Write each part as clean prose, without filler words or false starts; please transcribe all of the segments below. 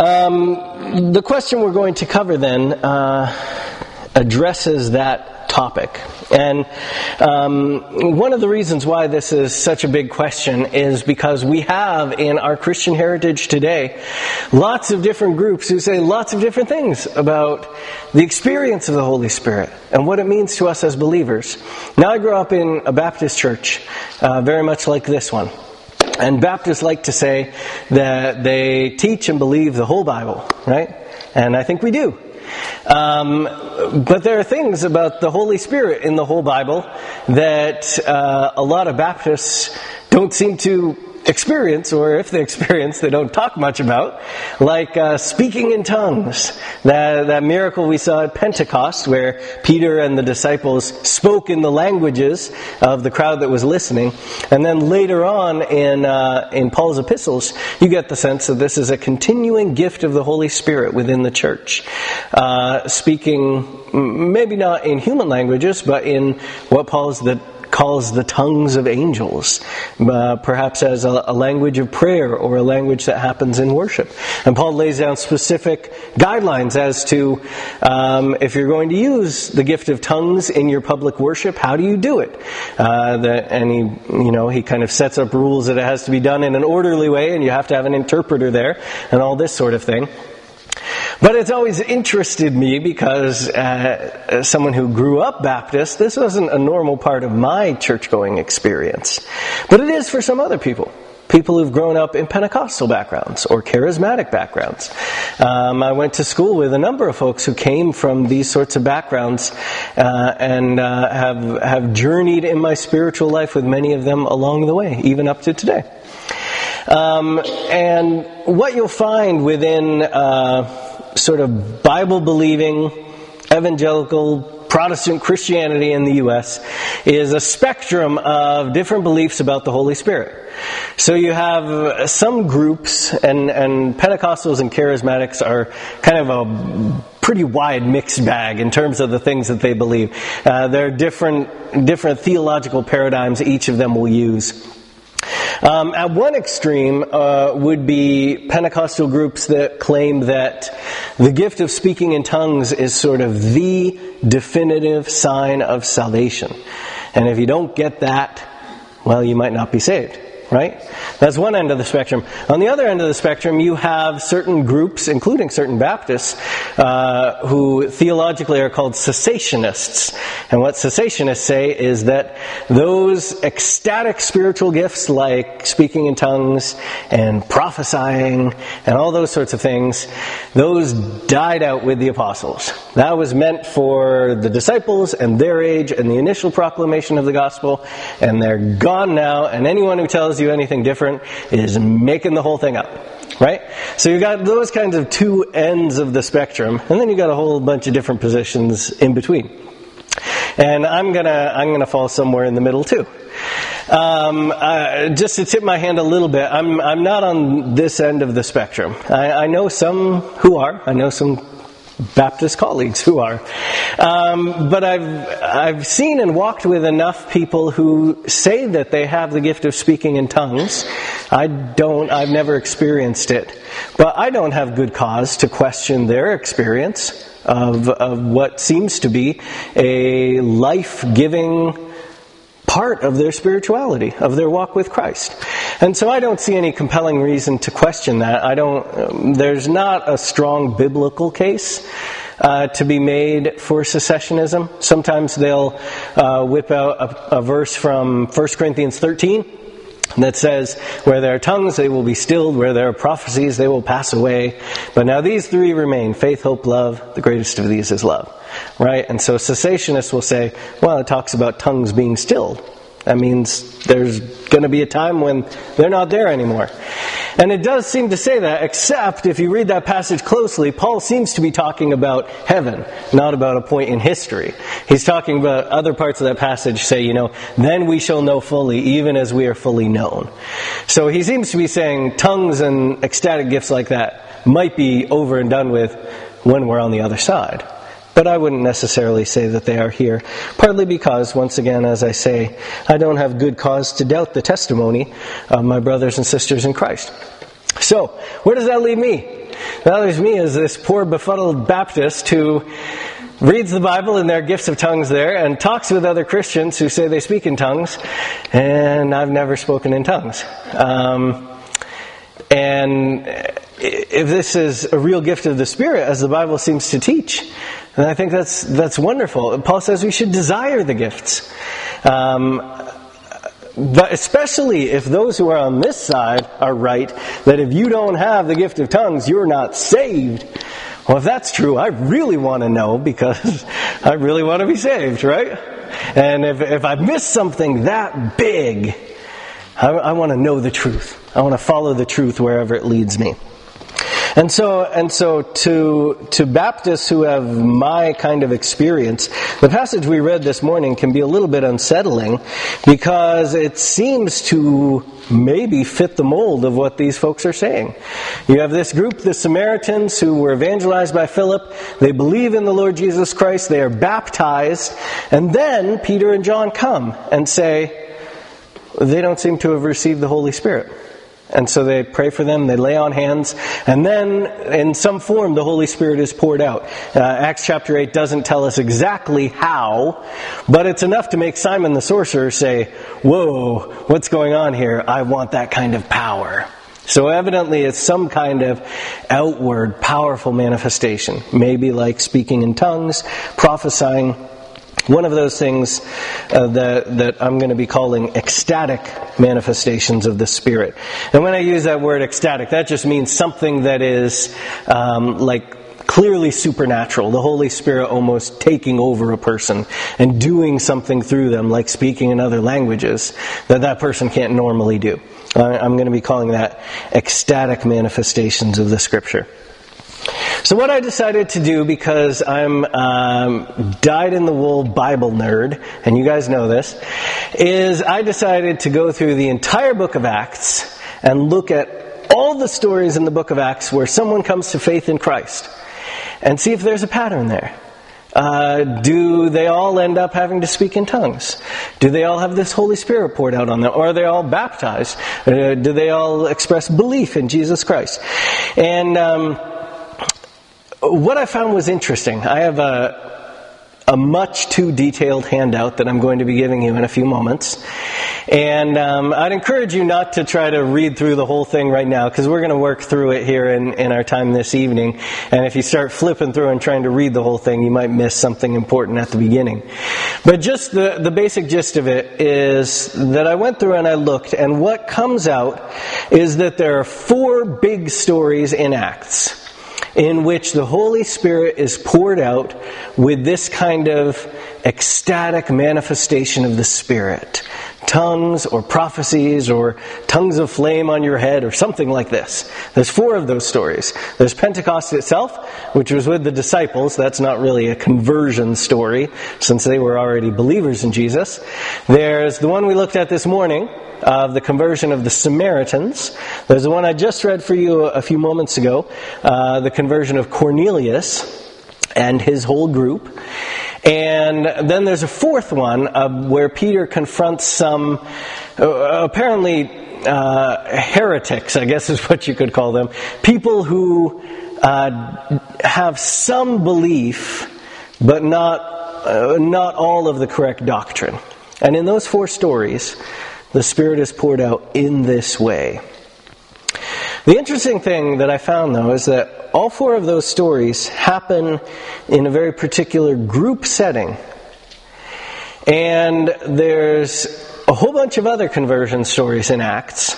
The question we're going to cover then addresses that topic. And one of the reasons why this is such a big question is because we have in our Christian heritage today lots of different groups who say lots of different things about the experience of the Holy Spirit and what it means to us as believers. Now, I grew up in a Baptist church very much like this one. And Baptists like to say that they teach and believe the whole Bible, right? And I think we do. But there are things about the Holy Spirit in the whole Bible that a lot of Baptists don't seem to experience, or if they experience, they don't talk much about, like speaking in tongues. That miracle we saw at Pentecost, where Peter and the disciples spoke in the languages of the crowd that was listening. And then later on in Paul's epistles, you get the sense that this is a continuing gift of the Holy Spirit within the church. Speaking, maybe not in human languages, but in what Paul calls the tongues of angels, perhaps as a language of prayer or a language that happens in worship. And Paul lays down specific guidelines as to if you're going to use the gift of tongues in your public worship, how do you do it? And he kind of sets up rules that it has to be done in an orderly way, and you have to have an interpreter there, and all this sort of thing. But it's always interested me because as someone who grew up Baptist, this wasn't a normal part of my church-going experience. But it is for some other people. People who've grown up in Pentecostal backgrounds or charismatic backgrounds. I went to school with a number of folks who came from these sorts of backgrounds and have journeyed in my spiritual life with many of them along the way, even up to today. And what you'll find within sort of Bible-believing, evangelical, Protestant Christianity in the U.S. is a spectrum of different beliefs about the Holy Spirit. So you have some groups, and Pentecostals and Charismatics are kind of a pretty wide mixed bag in terms of the things that they believe. There are different theological paradigms each of them will use. At one extreme would be Pentecostal groups that claim that the gift of speaking in tongues is sort of the definitive sign of salvation. And if you don't get that, well, you might not be saved. Right? That's one end of the spectrum. On the other end of the spectrum, you have certain groups, including certain Baptists, who theologically are called cessationists. And what cessationists say is that those ecstatic spiritual gifts like speaking in tongues and prophesying and all those sorts of things, those died out with the apostles. That was meant for the disciples and their age and the initial proclamation of the gospel, and they're gone now, and anyone who tells you anything different is making the whole thing up, right? So you've got those kinds of two ends of the spectrum, and then you've got a whole bunch of different positions in between. And I'm gonna fall somewhere in the middle too. Just to tip my hand a little bit, I'm not on this end of the spectrum. I know some who are. I know some Baptist colleagues who are. But I've seen and walked with enough people who say that they have the gift of speaking in tongues. I've never experienced it. But I don't have good cause to question their experience of what seems to be a life-giving part of their spirituality, of their walk with Christ. And so I don't see any compelling reason to question that. There's not a strong biblical case to be made for cessationism. Sometimes they'll whip out a verse from 1 Corinthians 13 that says, where there are tongues, they will be stilled. Where there are prophecies, they will pass away. But now these three remain: faith, hope, love. The greatest of these is love. Right? And so cessationists will say, well, it talks about tongues being stilled. That means there's going to be a time when they're not there anymore. And it does seem to say that, except if you read that passage closely, Paul seems to be talking about heaven, not about a point in history. He's talking about other parts of that passage say, then we shall know fully, even as we are fully known. So he seems to be saying tongues and ecstatic gifts like that might be over and done with when we're on the other side. But I wouldn't necessarily say that they are here, partly because, once again, as I say, I don't have good cause to doubt the testimony of my brothers and sisters in Christ. So, where does that leave me? bothers me is this poor befuddled Baptist who reads the Bible and there are gifts of tongues there and talks with other Christians who say they speak in tongues, and I've never spoken in tongues. And if this is a real gift of the Spirit, as the Bible seems to teach, then I think that's wonderful. Paul says we should desire the gifts. But especially if those who are on this side are right, that if you don't have the gift of tongues, you're not saved. Well, if that's true, I really want to know, because I really want to be saved, right? And if I miss something that big, I want to know the truth. I want to follow the truth wherever it leads me. And so to Baptists who have my kind of experience, the passage we read this morning can be a little bit unsettling, because it seems to maybe fit the mold of what these folks are saying. You have this group, the Samaritans, who were evangelized by Philip. They believe in the Lord Jesus Christ. They are baptized. And then Peter and John come and say they don't seem to have received the Holy Spirit. And so they pray for them, they lay on hands, and then in some form the Holy Spirit is poured out. Acts chapter 8 doesn't tell us exactly how, but it's enough to make Simon the sorcerer say, "Whoa, what's going on here? I want that kind of power." So evidently it's some kind of outward, powerful manifestation. Maybe like speaking in tongues, prophesying. One of those things that I'm going to be calling ecstatic manifestations of the Spirit. And when I use that word ecstatic, that just means something that is like clearly supernatural. The Holy Spirit almost taking over a person and doing something through them, like speaking in other languages that person can't normally do. I'm going to be calling that ecstatic manifestations of the Scripture. So what I decided to do, because I'm dyed-in-the-wool Bible nerd, and you guys know this, is I decided to go through the entire book of Acts and look at all the stories in the book of Acts where someone comes to faith in Christ, and see if there's a pattern there. Do they all end up having to speak in tongues? Do they all have this Holy Spirit poured out on them? Or are they all baptized? Do they all express belief in Jesus Christ? And what I found was interesting. I have a much too detailed handout that I'm going to be giving you in a few moments. And I'd encourage you not to try to read through the whole thing right now, because we're going to work through it here in our time this evening. And if you start flipping through and trying to read the whole thing, you might miss something important at the beginning. But just the basic gist of it is that I went through and I looked, and what comes out is that there are 4 big stories in Acts in which the Holy Spirit is poured out with this kind of ecstatic manifestation of the Spirit. Tongues or prophecies or tongues of flame on your head or something like this. There's 4 of those stories. There's Pentecost itself, which was with the disciples. That's not really a conversion story, since they were already believers in Jesus. There's the one we looked at this morning, of the conversion of the Samaritans. There's the one I just read for you a few moments ago, the conversion of Cornelius and his whole group. And then there's a 4th one where Peter confronts some apparently heretics, I guess is what you could call them. People who have some belief, but not all of the correct doctrine. And in those 4 stories, the Spirit is poured out in this way. The interesting thing that I found, though, is that all 4 of those stories happen in a very particular group setting. And there's a whole bunch of other conversion stories in Acts.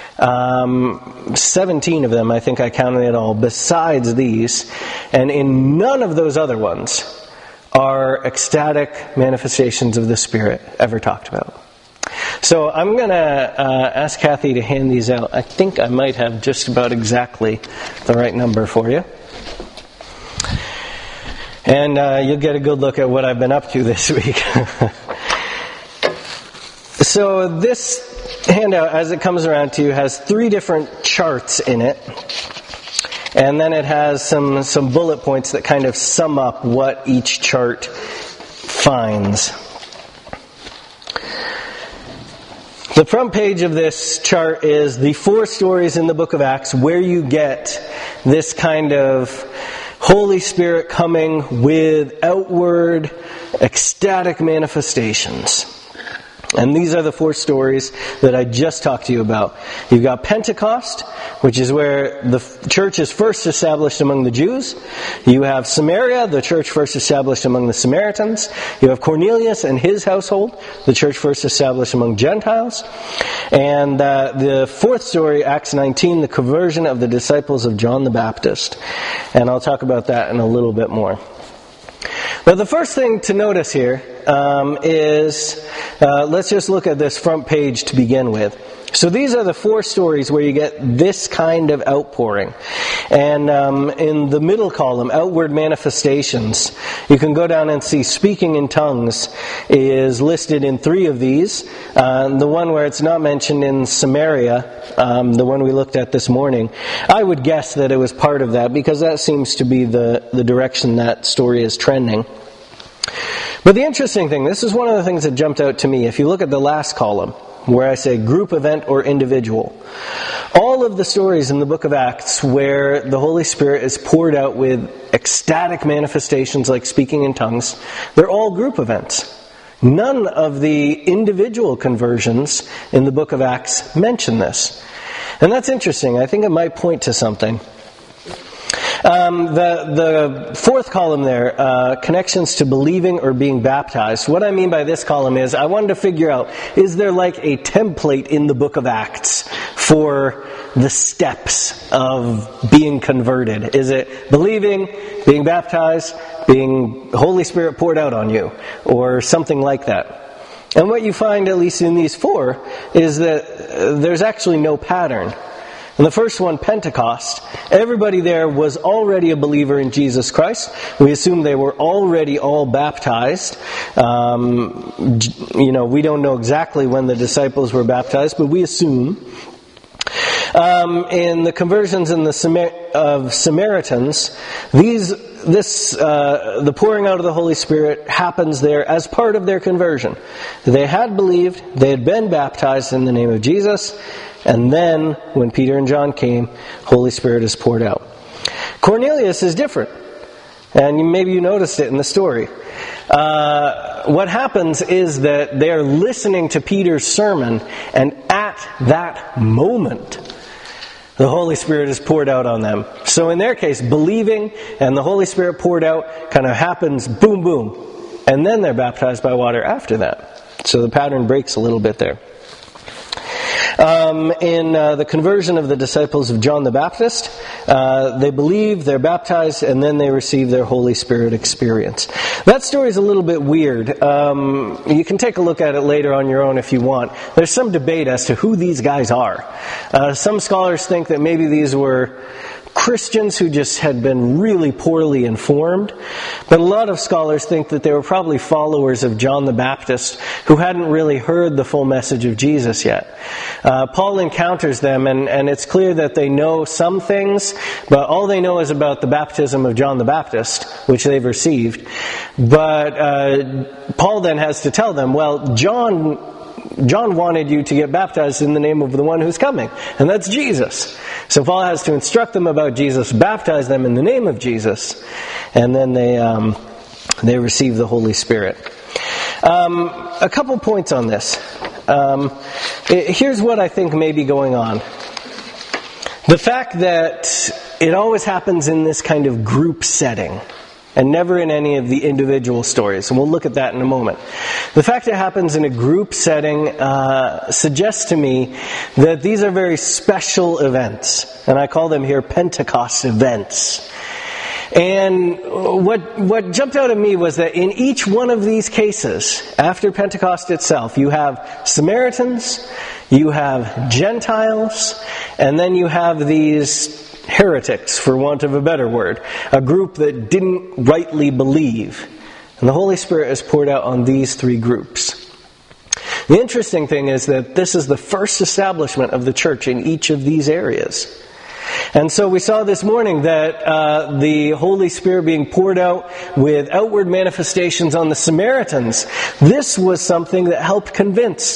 17 of them, I think I counted it all, besides these. And in none of those other ones are ecstatic manifestations of the Spirit ever talked about. So I'm going to ask Kathy to hand these out. I think I might have just about exactly the right number for you. And you'll get a good look at what I've been up to this week. So this handout, as it comes around to you, has 3 different charts in it. And then it has some bullet points that kind of sum up what each chart finds. The front page of this chart is the 4 stories in the book of Acts where you get this kind of Holy Spirit coming with outward, ecstatic manifestations. And these are the 4 stories that I just talked to you about. You've got Pentecost, which is where the church is first established among the Jews. You have Samaria, the church first established among the Samaritans. You have Cornelius and his household, the church first established among Gentiles. And the 4th story, Acts 19, the conversion of the disciples of John the Baptist. And I'll talk about that in a little bit more. But the first thing to notice here is, let's just look at this front page to begin with. So these are the 4 stories where you get this kind of outpouring. And in the middle column, outward manifestations, you can go down and see speaking in tongues is listed in 3 of these. The one where it's not mentioned in Samaria, the one we looked at this morning, I would guess that it was part of that because that seems to be the direction that story is trending. But the interesting thing, this is one of the things that jumped out to me. If you look at the last column, where I say group, event, or individual, all of the stories in the book of Acts where the Holy Spirit is poured out with ecstatic manifestations like speaking in tongues, they're all group events. None of the individual conversions in the book of Acts mention this. And that's interesting. I think it might point to something. The 4th column there, connections to believing or being baptized. What I mean by this column is I wanted to figure out, is there like a template in the book of Acts for the steps of being converted? Is it believing, being baptized, being Holy Spirit poured out on you, or something like that? And what you find, at least in these 4, is that there's actually no pattern. In the first one, Pentecost, everybody there was already a believer in Jesus Christ. We assume they were already all baptized. We don't know exactly when the disciples were baptized, but we assume. In the conversions of Samaritans, the pouring out of the Holy Spirit happens there as part of their conversion. They had believed, they had been baptized in the name of Jesus, and then, when Peter and John came, Holy Spirit is poured out. Cornelius is different. And maybe you noticed it in the story. What happens is that they're listening to Peter's sermon, and at that moment, the Holy Spirit is poured out on them. So in their case, believing and the Holy Spirit poured out kind of happens boom, boom. And then they're baptized by water after that. So the pattern breaks a little bit there. In the conversion of the disciples of John the Baptist, they believe, they're baptized, and then they receive their Holy Spirit experience. That story is a little bit weird. You can take a look at it later on your own if you want. There's some debate as to who these guys are. Some scholars think that maybe these were Christians who just had been really poorly informed. But a lot of scholars think that they were probably followers of John the Baptist who hadn't really heard the full message of Jesus yet. Paul encounters them, and it's clear that they know some things, but all they know is about the baptism of John the Baptist, which they've received. But Paul then has to tell them, well, John wanted you to get baptized in the name of the one who's coming, and that's Jesus. So Paul has to instruct them about Jesus, baptize them in the name of Jesus, and then they receive the Holy Spirit. A couple points on this. Here's what I think may be going on. The fact that it always happens in this kind of group setting, and never in any of the individual stories. And we'll look at that in a moment. The fact it happens in a group setting suggests to me that these are very special events. And I call them here Pentecost events. And what jumped out at me was that in each one of these cases, after Pentecost itself, you have Samaritans, you have Gentiles, and then you have these heretics, for want of a better word, a group that didn't rightly believe. And the Holy Spirit is poured out on these 3 groups. The interesting thing is that this is the first establishment of the church in each of these areas. And so we saw this morning that the Holy Spirit being poured out with outward manifestations on the Samaritans, this was something that helped convince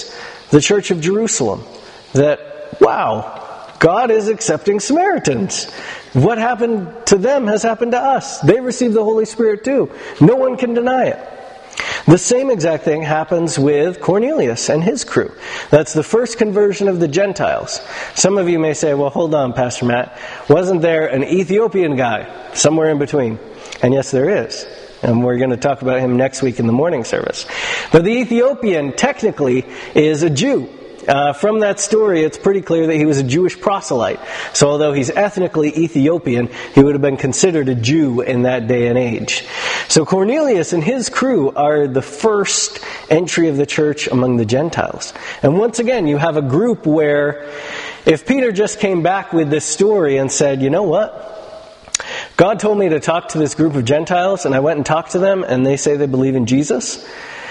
the church of Jerusalem. That, wow, God is accepting Samaritans. What happened to them has happened to us. They received the Holy Spirit too. No one can deny it. The same exact thing happens with Cornelius and his crew. That's the first conversion of the Gentiles. Some of you may say, well, hold on, Pastor Matt. Wasn't there an Ethiopian guy somewhere in between? And yes, there is. And we're going to talk about him next week in the morning service. But the Ethiopian technically is a Jew. From that story, it's pretty clear that he was a Jewish proselyte. So although he's ethnically Ethiopian, he would have been considered a Jew in that day and age. So Cornelius and his crew are the first entry of the church among the Gentiles. And once again, you have a group where if Peter just came back with this story and said, you know what? God told me to talk to this group of Gentiles, and I went and talked to them, and they say they believe in Jesus.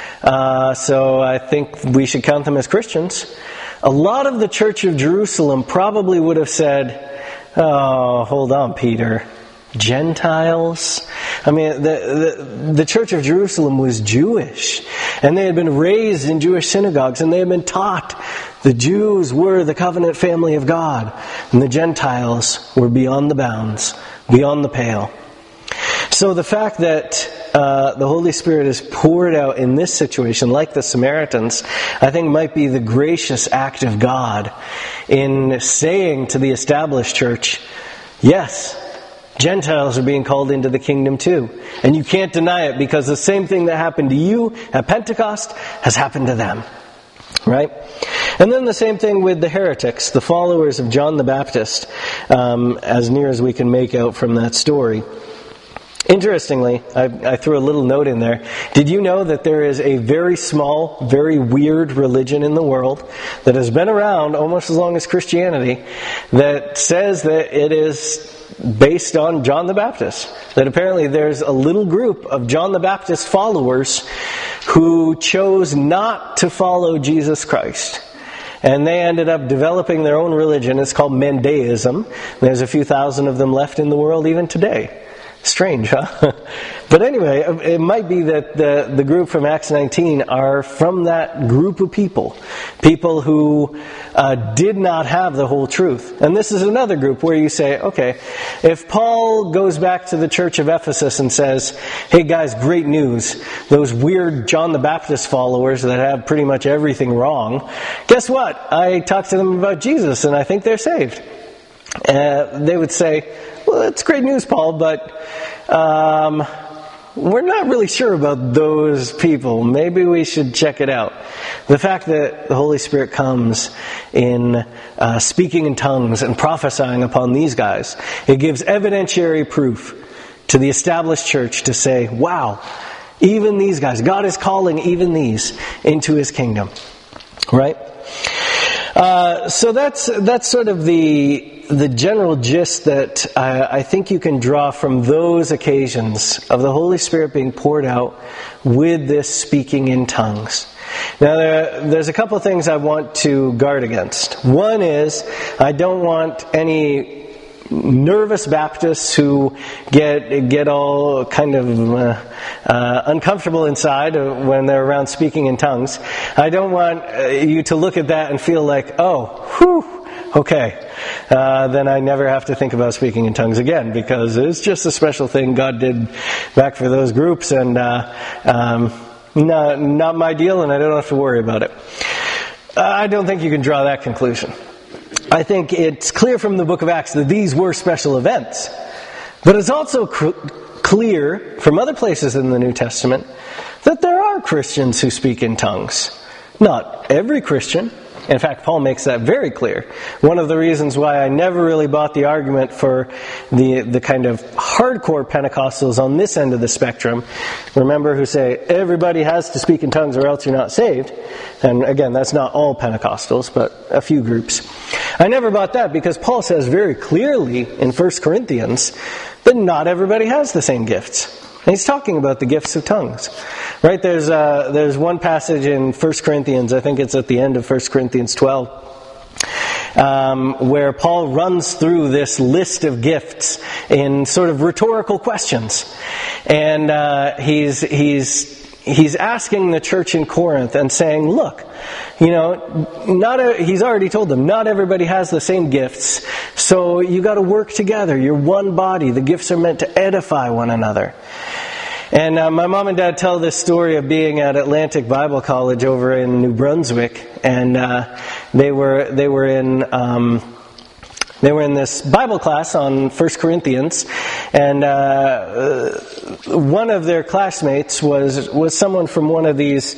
So I think we should count them as Christians. A lot of the church of Jerusalem probably would have said, oh, hold on, Peter. Gentiles? I mean, the church of Jerusalem was Jewish. And they had been raised in Jewish synagogues. And they had been taught the Jews were the covenant family of God. And the Gentiles were beyond the bounds, beyond the pale. So the fact that the Holy Spirit is poured out in this situation, like the Samaritans, I think might be the gracious act of God in saying to the established church, yes, Gentiles are being called into the kingdom too. And you can't deny it because the same thing that happened to you at Pentecost has happened to them. Right? And then the same thing with the heretics, the followers of John the Baptist, as near as we can make out from that story. Interestingly, I threw a little note in there. Did you know that there is a very small, very weird religion in the world that has been around almost as long as Christianity that says that it is based on John the Baptist? That apparently there's a little group of John the Baptist followers who chose not to follow Jesus Christ. And they ended up developing their own religion. It's called Mandaeism. There's a few thousand of them left in the world even today. Strange, huh? But anyway, it might be that the group from Acts 19 are from that group of people. People who did not have the whole truth. And this is another group where you say, okay, if Paul goes back to the church of Ephesus and says, hey guys, great news. Those weird John the Baptist followers that have pretty much everything wrong, guess what? I talked to them about Jesus and I think they're saved. They would say, well, that's great news, Paul, but we're not really sure about those people. Maybe we should check it out. The fact that the Holy Spirit comes in speaking in tongues and prophesying upon these guys, it gives evidentiary proof to the established church to say, wow, even these guys, God is calling even these into His kingdom. Right? So that's sort of the general gist that I think you can draw from those occasions of the Holy Spirit being poured out with this speaking in tongues. Now, there's a couple of things I want to guard against. One is, I don't want any nervous Baptists who get all kind of uncomfortable inside when they're around speaking in tongues. I don't want you to look at that and feel like, oh, whew, okay, then I never have to think about speaking in tongues again, because it's just a special thing God did back for those groups, and not my deal, and I don't have to worry about it. I don't think you can draw that conclusion. I think it's clear from the book of Acts that these were special events. But it's also clear from other places in the New Testament that there are Christians who speak in tongues. Not every Christian. In fact, Paul makes that very clear. One of the reasons why I never really bought the argument for the kind of hardcore Pentecostals on this end of the spectrum, remember, who say everybody has to speak in tongues or else you're not saved. And again, that's not all Pentecostals, but a few groups. I never bought that because Paul says very clearly in 1 Corinthians that not everybody has the same gifts. And he's talking about the gifts of tongues. Right? There's one passage in 1 Corinthians, I think it's at the end of 1 Corinthians 12, where Paul runs through this list of gifts in sort of rhetorical questions. And he's he's asking the church in Corinth and saying, look, he's already told them, not everybody has the same gifts, so you got to work together. You're one body. The gifts are meant to edify one another. And my mom and dad tell this story of being at Atlantic Bible College over in New Brunswick, and they were in this Bible class on 1 Corinthians, and one of their classmates was someone from one of these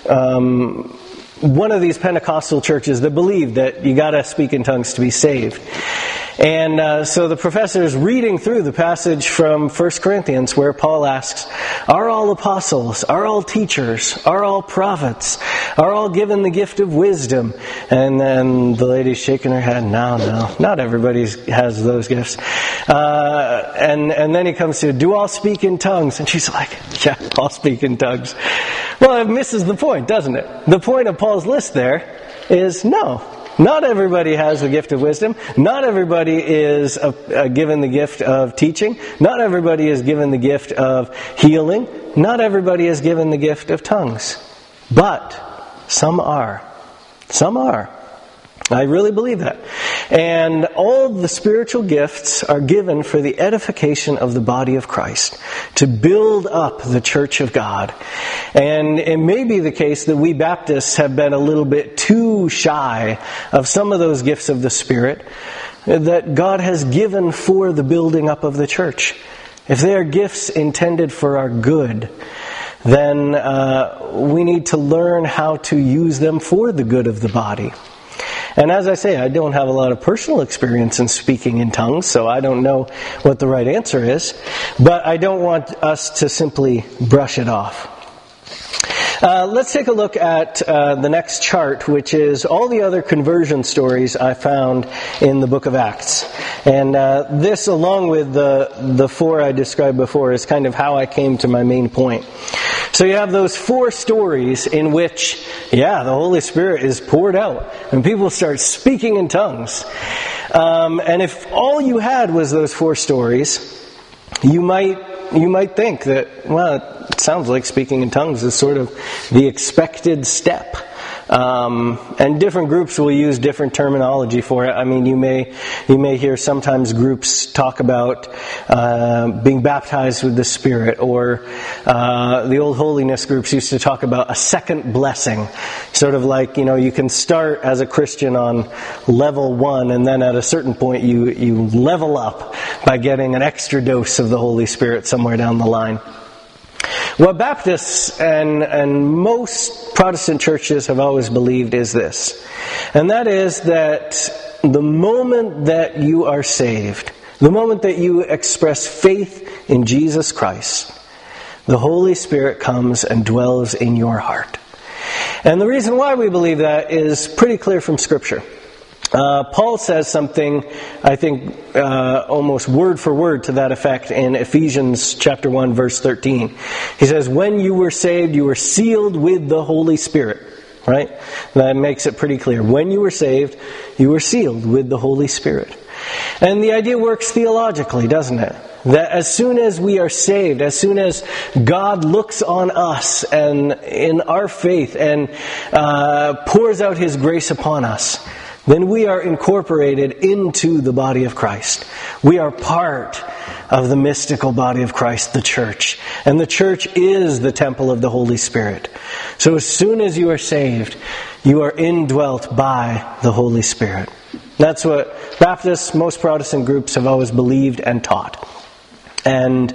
Pentecostal churches that believed that you got to speak in tongues to be saved. And so the professor is reading through the passage from 1 Corinthians where Paul asks, are all apostles, are all teachers, are all prophets, are all given the gift of wisdom? And then the lady's shaking her head, no, not everybody has those gifts. And then he comes to, do all speak in tongues? And she's like, yeah, all speak in tongues. Well, it misses the point, doesn't it? The point of Paul's list there is no. Not everybody has the gift of wisdom. Not everybody is given the gift of teaching. Not everybody is given the gift of healing. Not everybody is given the gift of tongues. But some are. Some are. I really believe that. And all the spiritual gifts are given for the edification of the body of Christ, to build up the church of God. And it may be the case that we Baptists have been a little bit too shy of some of those gifts of the Spirit that God has given for the building up of the church. If they are gifts intended for our good, then we need to learn how to use them for the good of the body. And as I say, I don't have a lot of personal experience in speaking in tongues, so I don't know what the right answer is. But I don't want us to simply brush it off. Let's take a look at the next chart, which is all the other conversion stories I found in the book of Acts. And this, along with the four I described before, is kind of how I came to my main point. So you have those four stories in which, the Holy Spirit is poured out and people start speaking in tongues. And if all you had was those four stories, you might think that, well, it sounds like speaking in tongues is sort of the expected step. And different groups will use different terminology for it. I mean, you may hear sometimes groups talk about being baptized with the Spirit, or the old holiness groups used to talk about a second blessing. Sort of like, you can start as a Christian on level 1, and then at a certain point you level up by getting an extra dose of the Holy Spirit somewhere down the line. What Baptists and most Protestant churches have always believed is this. And that is that the moment that you are saved, the moment that you express faith in Jesus Christ, the Holy Spirit comes and dwells in your heart. And the reason why we believe that is pretty clear from Scripture. Paul says something, I think, almost word for word to that effect in Ephesians chapter 1, verse 13. He says, when you were saved, you were sealed with the Holy Spirit. Right? That makes it pretty clear. When you were saved, you were sealed with the Holy Spirit. And the idea works theologically, doesn't it? That as soon as we are saved, as soon as God looks on us and in our faith and pours out His grace upon us, then we are incorporated into the body of Christ. We are part of the mystical body of Christ, the church. And the church is the temple of the Holy Spirit. So as soon as you are saved, you are indwelt by the Holy Spirit. That's what Baptists, most Protestant groups have always believed and taught. And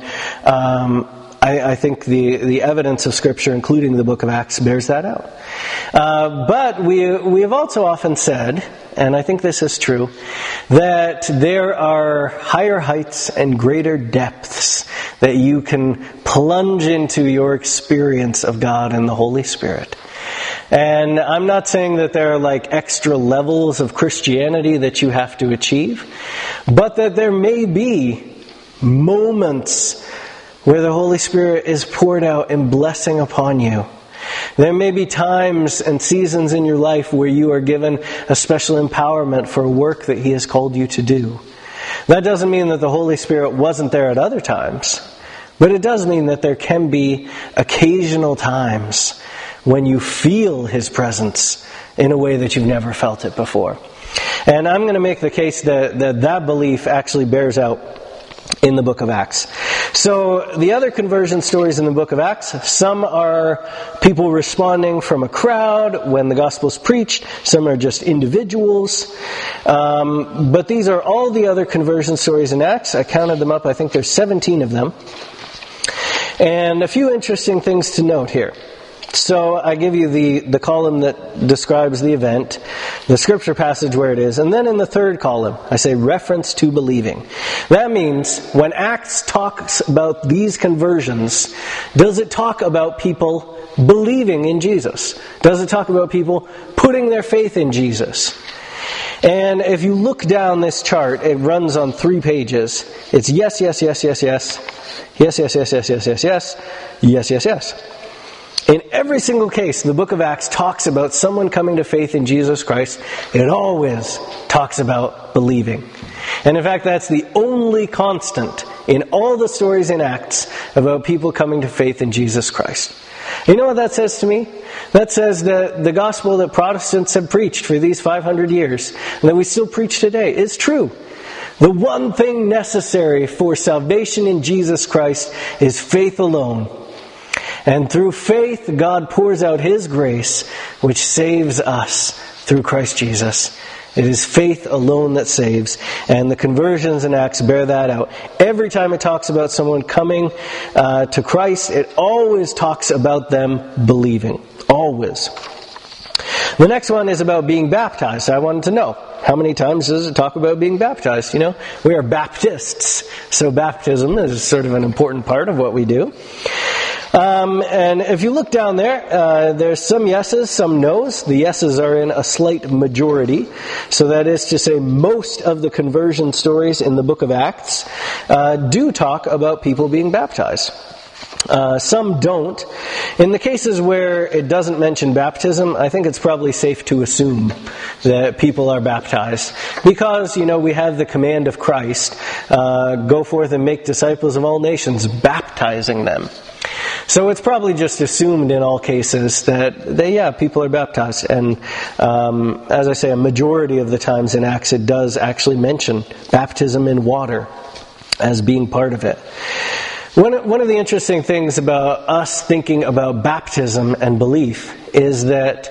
I think the evidence of Scripture, including the book of Acts, bears that out. But we have also often said, and I think this is true, that there are higher heights and greater depths that you can plunge into your experience of God and the Holy Spirit. And I'm not saying that there are like extra levels of Christianity that you have to achieve, but that there may be moments where the Holy Spirit is poured out in blessing upon you. There may be times and seasons in your life where you are given a special empowerment for a work that He has called you to do. That doesn't mean that the Holy Spirit wasn't there at other times, But it does mean that there can be occasional times when you feel His presence in a way that you've never felt it before. And I'm going to make the case that belief actually bears out in the book of Acts. So the other conversion stories in the book of Acts, some are people responding from a crowd when the gospel's preached. Some are just individuals. But these are all the other conversion stories in Acts. I counted them up. I think there's 17 of them. And a few interesting things to note here. So I give you the column that describes the event, the scripture passage where it is, and then in the third column, I say reference to believing. That means when Acts talks about these conversions, does it talk about people believing in Jesus? Does it talk about people putting their faith in Jesus? And if you look down this chart, it runs on 3 pages. It's yes, yes, yes, yes, yes, yes, yes, yes, yes, yes, yes, yes, yes, yes, yes. In every single case, the book of Acts talks about someone coming to faith in Jesus Christ. It always talks about believing. And in fact, that's the only constant in all the stories in Acts about people coming to faith in Jesus Christ. You know what that says to me? That says that the gospel that Protestants have preached for these 500 years, and that we still preach today, is true. The one thing necessary for salvation in Jesus Christ is faith alone. And through faith, God pours out His grace, which saves us through Christ Jesus. It is faith alone that saves. And the conversions in Acts bear that out. Every time it talks about someone coming to Christ, it always talks about them believing. Always. The next one is about being baptized. I wanted to know, how many times does it talk about being baptized? You know, we are Baptists, so baptism is sort of an important part of what we do. And if you look down there, there's some yeses, some nos. The yeses are in a slight majority. So that is to say, most of the conversion stories in the book of Acts do talk about people being baptized. Some don't. In the cases where it doesn't mention baptism, I think it's probably safe to assume that people are baptized. Because, you know, we have the command of Christ, go forth and make disciples of all nations, baptizing them. So it's probably just assumed in all cases that people are baptized. And as I say, a majority of the times in Acts it does actually mention baptism in water as being part of it. One of the interesting things about us thinking about baptism and belief is that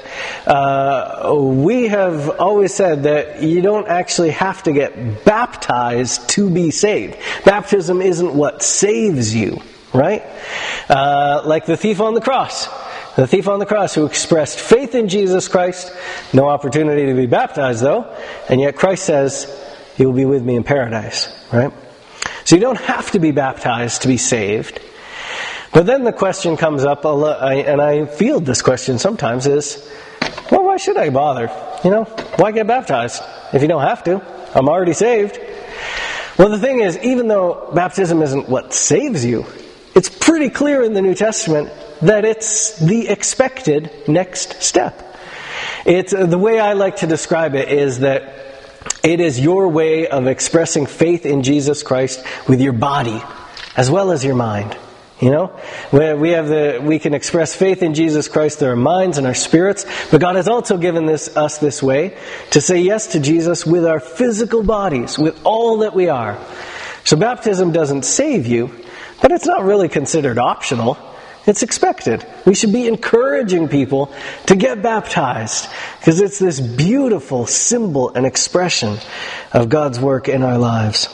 we have always said that you don't actually have to get baptized to be saved. Baptism isn't what saves you. Right? Like the thief on the cross. The thief on the cross who expressed faith in Jesus Christ. No opportunity to be baptized though. And yet Christ says, "He will be with me in paradise." Right? So you don't have to be baptized to be saved. But then the question comes up, and I field this question sometimes, is, well, why should I bother? You know, why get baptized if you don't have to? I'm already saved. Well, the thing is, even though baptism isn't what saves you, it's pretty clear in the New Testament that it's the expected next step. It's the way I like to describe it is that it is your way of expressing faith in Jesus Christ with your body as well as your mind. You know, we can express faith in Jesus Christ through our minds and our spirits, but God has also given us this way to say yes to Jesus with our physical bodies, with all that we are. So baptism doesn't save you, but it's not really considered optional. It's expected. We should be encouraging people to get baptized because it's this beautiful symbol and expression of God's work in our lives.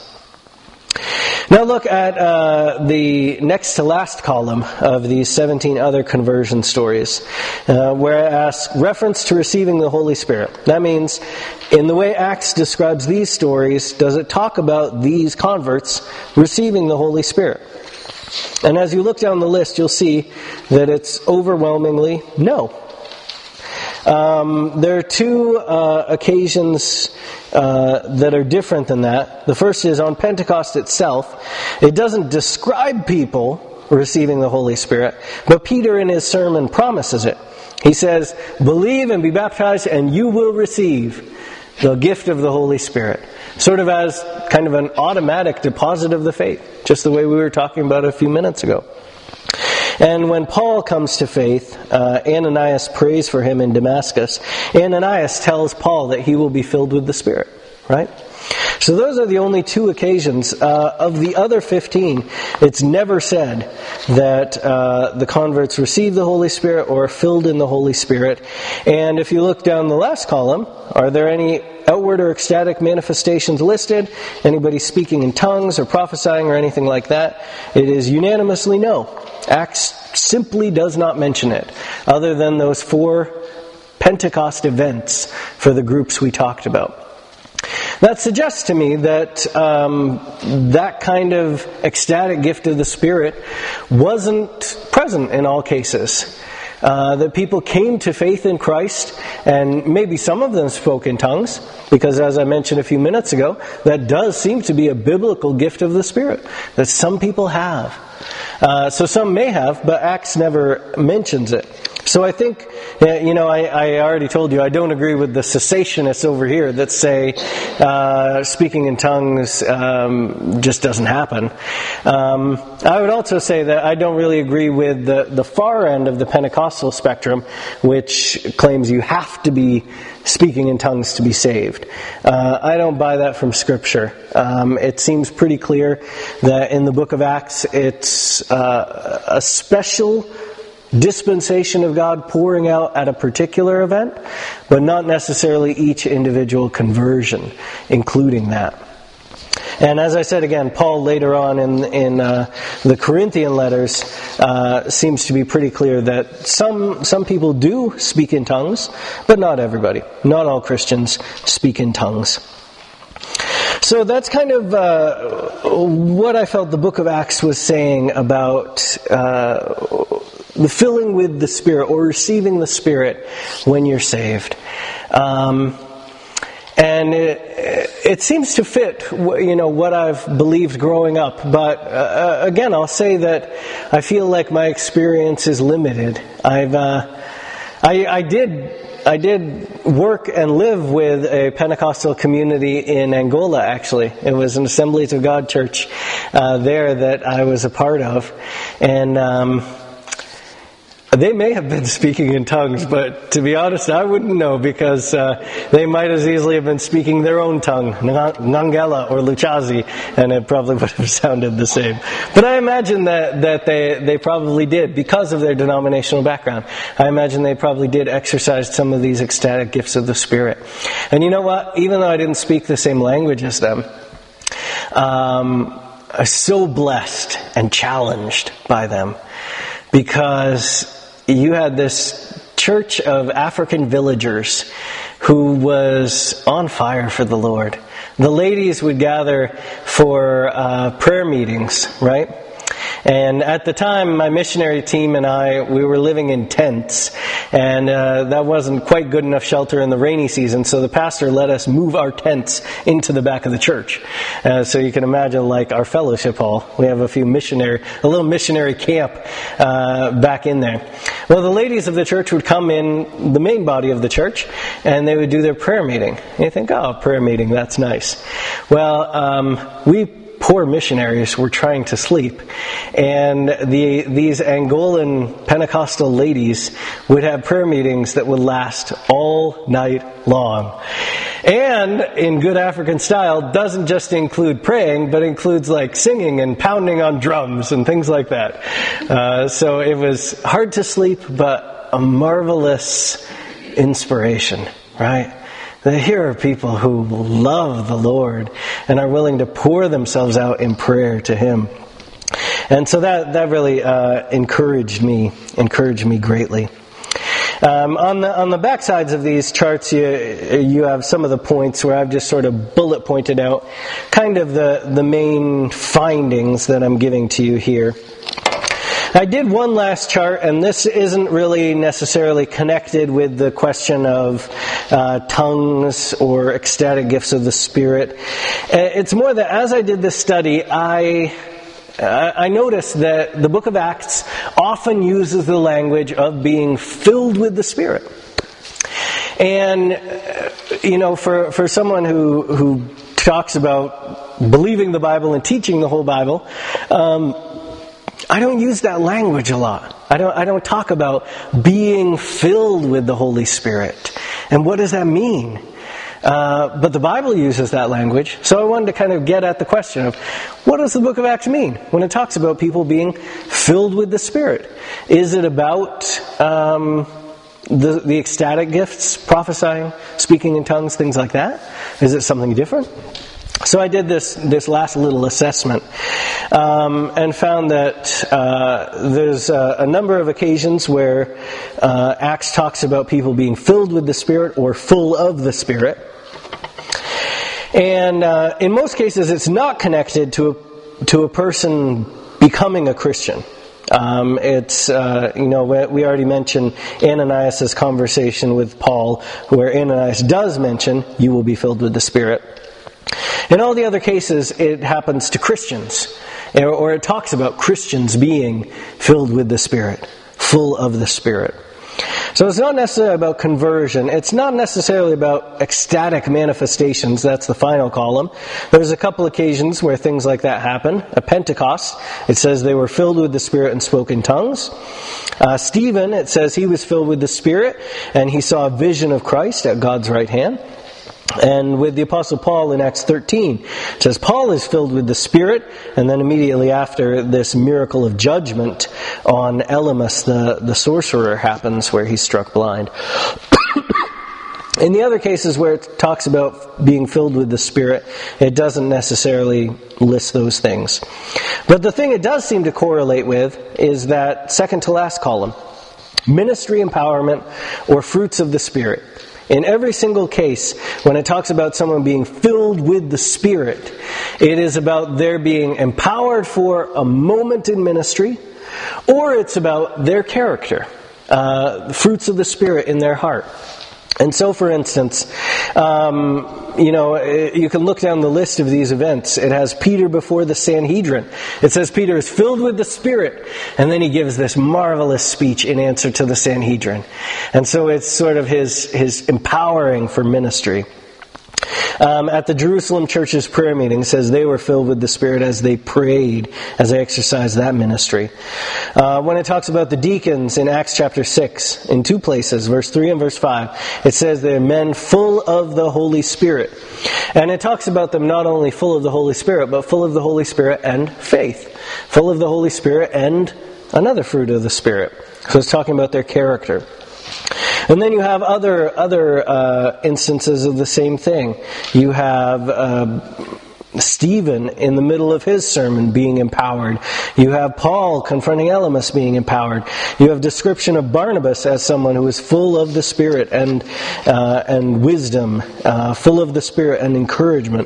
Now look at the next to last column of these 17 other conversion stories, where it asks reference to receiving the Holy Spirit. That means, in the way Acts describes these stories, does it talk about these converts receiving the Holy Spirit? And as you look down the list, you'll see that it's overwhelmingly no. There are 2 occasions that are different than that. The first is on Pentecost itself. It doesn't describe people receiving the Holy Spirit, but Peter in his sermon promises it. He says, "Believe and be baptized and you will receive the gift of the Holy Spirit, sort of as kind of an automatic deposit of the faith, just the way we were talking about a few minutes ago. And when Paul comes to faith, Ananias prays for him in Damascus. Ananias tells Paul that he will be filled with the Spirit, right? So those are the only two occasions. Of the other 15, it's never said that the converts received the Holy Spirit or are filled in the Holy Spirit. And if you look down the last column, are there any outward or ecstatic manifestations listed? Anybody speaking in tongues or prophesying or anything like that? It is unanimously no. Acts simply does not mention it, other than those 4 Pentecost events for the groups we talked about. That suggests to me that that kind of ecstatic gift of the Spirit wasn't present in all cases. That people came to faith in Christ, and maybe some of them spoke in tongues, because as I mentioned a few minutes ago, that does seem to be a biblical gift of the Spirit, that some people have. So some may have, but Acts never mentions it. So I think, I already told you, I don't agree with the cessationists over here that say speaking in tongues just doesn't happen. I would also say that I don't really agree with the far end of the Pentecostal spectrum, which claims you have to be speaking in tongues to be saved. I don't buy that from Scripture. It seems pretty clear that in the book of Acts, it's a special dispensation of God pouring out at a particular event, but not necessarily each individual conversion, including that. And as I said again, Paul later on in the Corinthian letters seems to be pretty clear that some people do speak in tongues, but not everybody. Not all Christians speak in tongues. So that's kind of what I felt the book of Acts was saying about the filling with the Spirit, or receiving the Spirit when you're saved. And it seems to fit, what I've believed growing up. But again, I'll say that I feel like my experience is limited. I did work and live with a Pentecostal community in Angola, actually. It was an Assemblies of God church there that I was a part of. And they may have been speaking in tongues, but to be honest, I wouldn't know, because they might as easily have been speaking their own tongue, Ngangela or Luchazi, and it probably would have sounded the same. But I imagine that they probably did, because of their denominational background. I imagine they probably did exercise some of these ecstatic gifts of the Spirit. And you know what? Even though I didn't speak the same language as them, I'm so blessed and challenged by them, because you had this church of African villagers who was on fire for the Lord. The ladies would gather for prayer meetings, right? And at the time, my missionary team and we were living in tents, and that wasn't quite good enough shelter in the rainy season, so the pastor let us move our tents into the back of the church. So you can imagine, like, our fellowship hall. We have a little missionary camp back in there. Well, the ladies of the church would come in the main body of the church, and they would do their prayer meeting. And you think, prayer meeting, that's nice. Well, we poor missionaries were trying to sleep, and these Angolan Pentecostal ladies would have prayer meetings that would last all night long. And in good African style, doesn't just include praying, but includes like singing and pounding on drums and things like that. So it was hard to sleep, but a marvelous inspiration, right? Here are people who love the Lord and are willing to pour themselves out in prayer to Him. And so that really encouraged me greatly. On the back sides of these charts, you have some of the points where I've just sort of bullet pointed out kind of the main findings that I'm giving to you here. I did one last chart, and this isn't really necessarily connected with the question of tongues or ecstatic gifts of the Spirit. It's more that as I did this study, I noticed that the book of Acts often uses the language of being filled with the Spirit. And, for someone who talks about believing the Bible and teaching the whole Bible, I don't use that language a lot. I don't talk about being filled with the Holy Spirit. And what does that mean? But the Bible uses that language. So I wanted to kind of get at the question of, what does the book of Acts mean when it talks about people being filled with the Spirit? Is it about the ecstatic gifts, prophesying, speaking in tongues, things like that? Is it something different? So I did this last little assessment and found that there's a number of occasions where Acts talks about people being filled with the Spirit or full of the Spirit. And in most cases, it's not connected to a person becoming a Christian. We already mentioned Ananias' conversation with Paul, where Ananias does mention, you will be filled with the Spirit. In all the other cases, it happens to Christians, or it talks about Christians being filled with the Spirit, full of the Spirit. So it's not necessarily about conversion. It's not necessarily about ecstatic manifestations. That's the final column. There's a couple occasions where things like that happen. At Pentecost, it says they were filled with the Spirit and spoke in tongues. Stephen, it says he was filled with the Spirit and he saw a vision of Christ at God's right hand. And with the Apostle Paul in Acts 13, it says Paul is filled with the Spirit, and then immediately after, this miracle of judgment on Elymas, the sorcerer, happens where he's struck blind. In the other cases where it talks about being filled with the Spirit, it doesn't necessarily list those things. But the thing it does seem to correlate with is that second to last column, ministry empowerment or fruits of the Spirit. In every single case, when it talks about someone being filled with the Spirit, it is about their being empowered for a moment in ministry, or it's about their character, fruits of the Spirit in their heart. And so, for instance, you can look down the list of these events. It has Peter before the Sanhedrin. It says Peter is filled with the Spirit, and then he gives this marvelous speech in answer to the Sanhedrin. And so it's sort of his empowering for ministry. At the Jerusalem church's prayer meeting, it says they were filled with the Spirit as they prayed, as they exercised that ministry. When it talks about the deacons in Acts chapter 6, in two places, verse 3 and verse 5, it says they're men full of the Holy Spirit. And it talks about them not only full of the Holy Spirit, but full of the Holy Spirit and faith. Full of the Holy Spirit and another fruit of the Spirit. So it's talking about their character. And then you have other instances of the same thing. You have Stephen in the middle of his sermon being empowered. You have Paul confronting Elymas being empowered. You have description of Barnabas as someone who is full of the Spirit and wisdom, full of the Spirit and encouragement.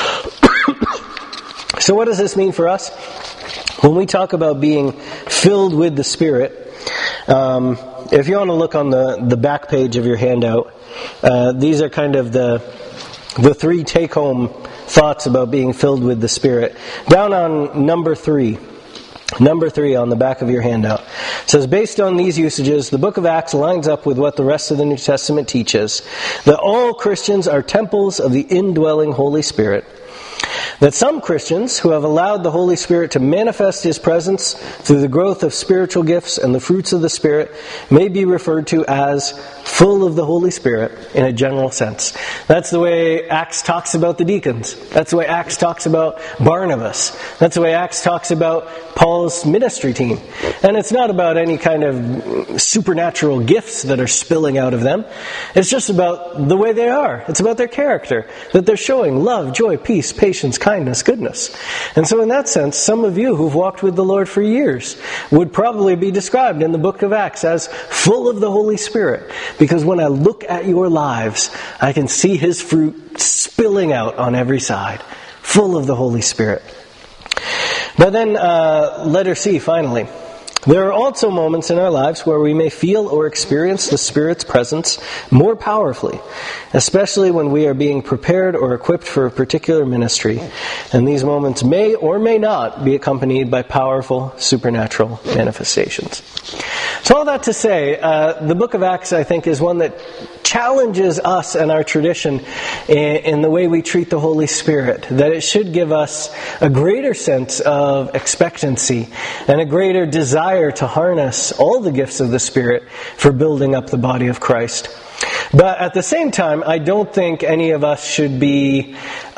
So what does this mean for us? When we talk about being filled with the Spirit, if you want to look on the back page of your handout, these are kind of the three take-home thoughts about being filled with the Spirit. Down on number 3 on the back of your handout, it says, based on these usages, the book of Acts lines up with what the rest of the New Testament teaches, that all Christians are temples of the indwelling Holy Spirit. That some Christians who have allowed the Holy Spirit to manifest His presence through the growth of spiritual gifts and the fruits of the Spirit may be referred to as full of the Holy Spirit in a general sense. That's the way Acts talks about the deacons. That's the way Acts talks about Barnabas. That's the way Acts talks about Paul's ministry team. And it's not about any kind of supernatural gifts that are spilling out of them. It's just about the way they are. It's about their character, that they're showing love, joy, peace, patience, kindness, goodness. And so in that sense, some of you who've walked with the Lord for years would probably be described in the book of Acts as full of the Holy Spirit. Because when I look at your lives, I can see His fruit spilling out on every side. Full of the Holy Spirit. But then, letter C, finally. There are also moments in our lives where we may feel or experience the Spirit's presence more powerfully, especially when we are being prepared or equipped for a particular ministry. And these moments may or may not be accompanied by powerful supernatural manifestations. So all that to say, the book of Acts, I think, is one that challenges us and our tradition in the way we treat the Holy Spirit, that it should give us a greater sense of expectancy and a greater desire to harness all the gifts of the Spirit for building up the body of Christ. But at the same time, I don't think any of us should be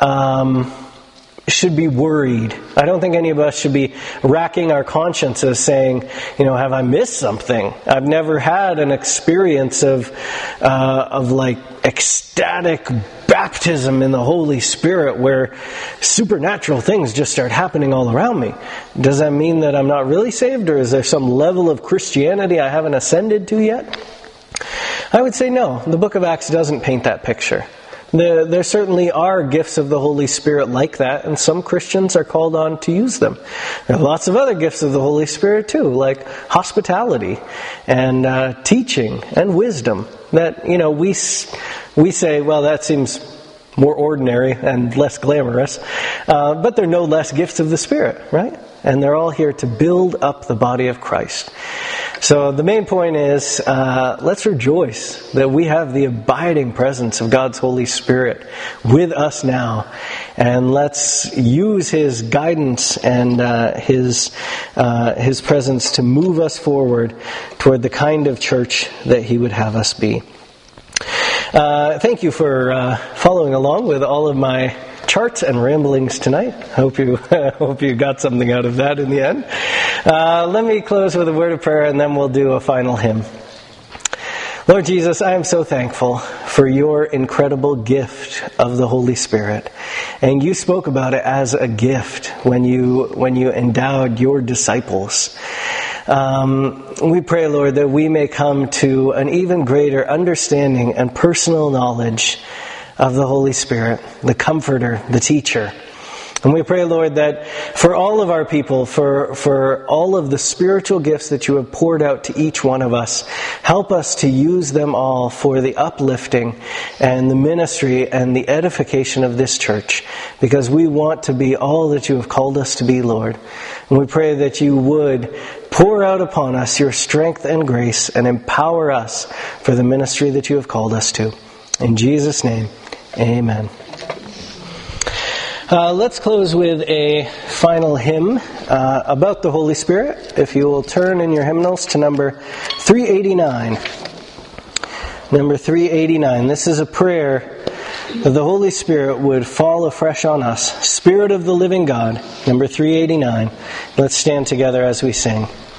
worried. I don't think any of us should be racking our consciences saying, have I missed something? I've never had an experience of like ecstatic baptism in the Holy Spirit where supernatural things just start happening all around me. Does that mean that I'm not really saved, or is there some level of Christianity I haven't ascended to yet? I would say no. The book of Acts doesn't paint that picture. There certainly are gifts of the Holy Spirit like that, and some Christians are called on to use them. There are lots of other gifts of the Holy Spirit too, like hospitality and teaching and wisdom. That, we say, well, that seems more ordinary and less glamorous, but they're no less gifts of the Spirit, right? And they're all here to build up the body of Christ. So the main point is, let's rejoice that we have the abiding presence of God's Holy Spirit with us now. And let's use His guidance and His presence to move us forward toward the kind of church that He would have us be. Thank you for following along with all of my charts and ramblings tonight. Hope you got something out of that in the end. Let me close with a word of prayer, and then we'll do a final hymn. Lord Jesus, I am so thankful for your incredible gift of the Holy Spirit. And you spoke about it as a gift when you endowed your disciples. We pray, Lord, that we may come to an even greater understanding and personal knowledge of the Holy Spirit, the Comforter, the Teacher. And we pray, Lord, that for all of our people, for all of the spiritual gifts that you have poured out to each one of us, help us to use them all for the uplifting and the ministry and the edification of this church, because we want to be all that you have called us to be, Lord. And we pray that you would pour out upon us your strength and grace and empower us for the ministry that you have called us to. In Jesus' name, amen. Let's close with a final hymn about the Holy Spirit. If you will turn in your hymnals to number 389. Number 389. This is a prayer that the Holy Spirit would fall afresh on us. Spirit of the living God. Number 389. Let's stand together as we sing.